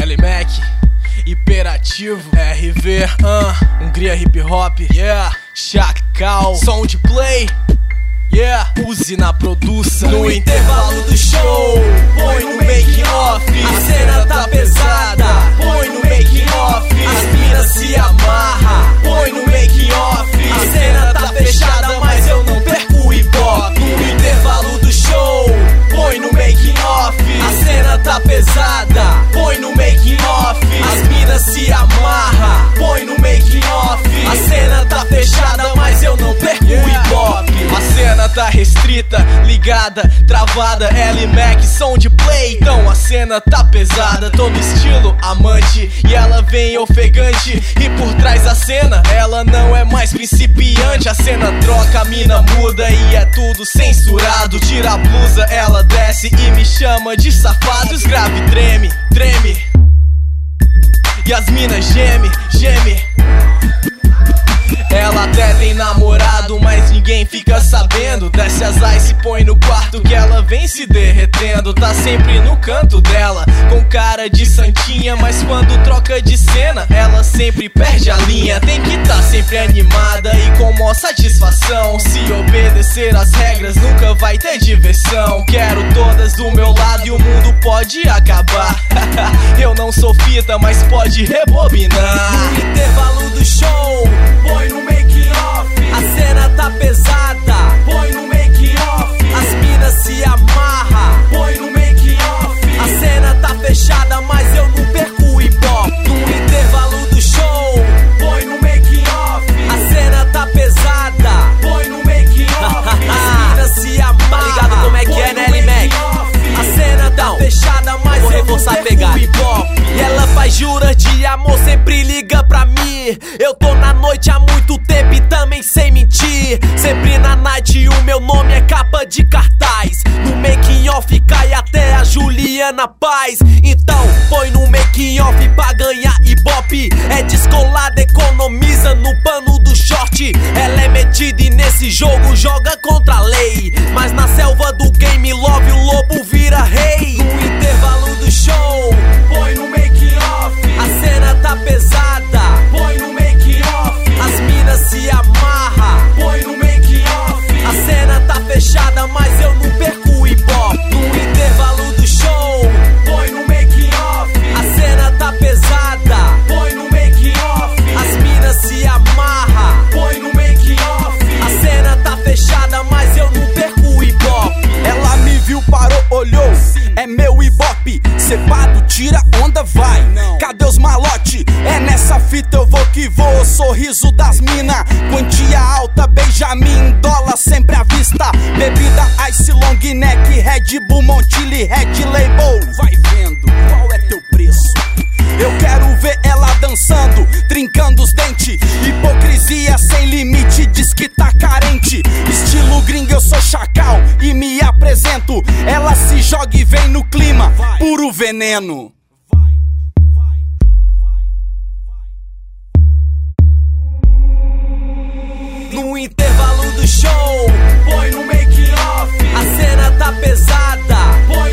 L-Mac, Hiperativo, RV, Hungria Hip Hop, yeah, Chacal, som de play, yeah, use na produção. No intervalo do show, põe no making off, a cena tá pesada, põe no making off, as minas se amarra, põe no making off, a cena tá fechada, mas eu não perco o hip hop. No intervalo do show, põe no making off, a cena tá pesada, põe no making off, as minas se amarra, põe no making off, a cena tá fechada, mas eu não perco o hip hop. A cena tá restrita, ligada, travada, L-Mac, som de play, então a cena tá pesada, todo estilo amante, e ela vem ofegante, e por trás da cena, ela não é mais principiante, a cena troca, a mina muda e é tudo censurado, tira a blusa, ela desce e me chama de safado, os grave treme, treme, e as minas geme, geme. Ela até tem namorado, mas ninguém fica sabendo. Desce as ice, põe no quarto que ela vem se derretendo. Tá sempre no canto dela, com cara de santinha, mas quando troca de cena, ela sempre perde a linha. Tem que tá sempre animada e com maior satisfação. Se obedecer as regras, nunca vai ter diversão. Quero todas do meu lado e o mundo pode acabar. Eu não sou fita, mas pode rebobinar. No intervalo do show, põe no making off, a cena tá pesada, põe no making off, as minas se amarra, põe no making off, a cena tá fechada, mas eu não perco o hip hop. No intervalo do show, põe no making off, a cena tá pesada, põe no making off, as minas se amarra. Tá ligado como é que é, né, L-Mac? A cena tá fechada, mas eu não perco o hip hop. E ela faz juras de amor, sempre liga pra mim. Eu tô na noite há muito tempo e também sem mentir. Sempre na night o meu nome é capa de cartaz. No making off cai até a Juliana Paz. Então põe no making off pra ganhar ibope. É descolada, economiza no pano do short. Ela é metida e nesse jogo joga contra a lei. Mas na selva do game love o lobo vira rei. No intervalo do show, põe no making off, a cena tá pesada, põe no making off, as minas se amarra, põe no making off, a cena tá fechada, mas eu não perco o hip hop. No intervalo do show, põe no making off, a cena tá pesada, põe no making off, as minas se amarra, põe no making off, a cena tá fechada, mas eu não perco o hip hop. Ela me viu, parou, olhou, é meu ibope, cepado, tira onda, vai. Cadê os malote? É nessa fita eu vou que vou, sorriso das mina, quantia alta, Benjamin, dólar sempre à vista. Bebida Ice Long Neck, Red Bull Montilly, Red Label. Vai vendo, qual é teu preço? Eu quero ver ela dançando, trincando os dentes. Hipocrisia sem limite, diz que tá carente. Estilo gringo, eu sou Chacal e me apresento. Ela se joga e vem no clima, puro veneno. No intervalo do show, põe no making off, a cena tá pesada, põe